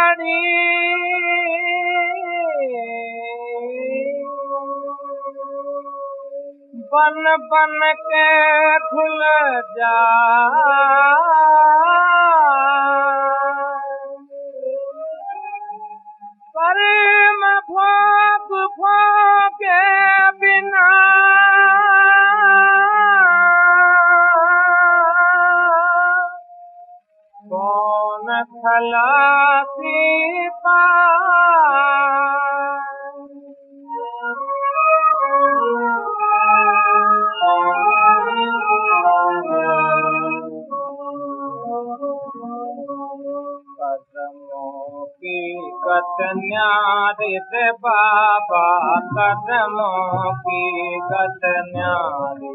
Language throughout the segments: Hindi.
न्यारी बन बन के खुल जा पर मैं भोग भोगे बिना कौन खलासी कदमों की गत न्यारी रे बाबा, कदमों की गत न्यारी,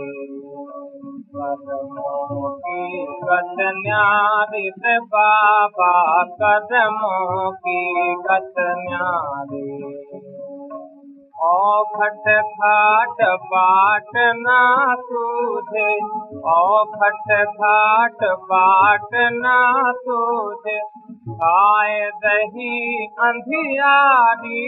कदमों की गत न्यारी रे बाबा, कदमों की गत न्यारी। ओ खट खाट बाट ना सूझे, ओ खट खाट बाट ना सूझे, खाए दही अंधियारी,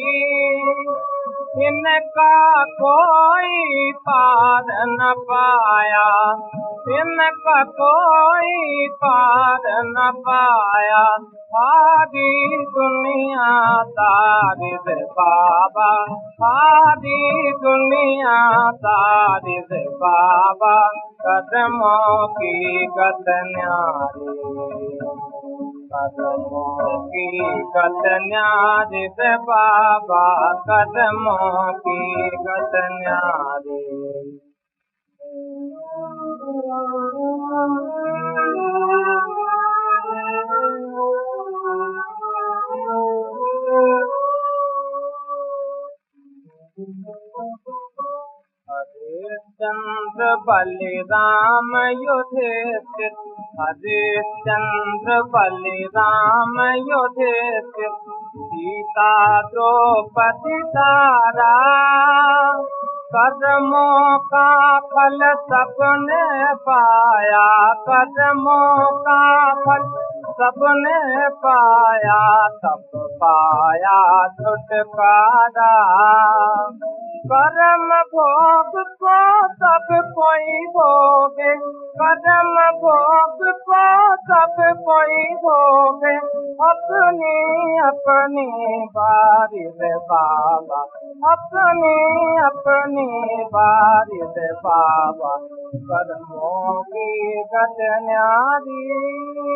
इनका कोई पार न पाया, इनका कोई पार न पाया। सारी दुनिया तारी रे बाबा, सारी दुनिया तारी रे बाबा, कदमों की गत न्यारी, कदमों की गत न्यारी रे बाबा, कदमों की गत न्यारी। हरिश्चंद्र बलिराम युधिष्ठिर, हरिश्चंद्र बलिराम युधिष्ठिर, सीता द्रौपदी तारा, कदमों का फल सबने पाया, कदमों का फल सबने पाया, सब पाया छुटकारा। कर्म भोग को सब कोई भोगे, कर्म भोग को सब कोई भोगे, अपनी अपनी बारी रे बाबा, अपनी अपनी बारी रे बाबा, कर्मों की गत न्यारी।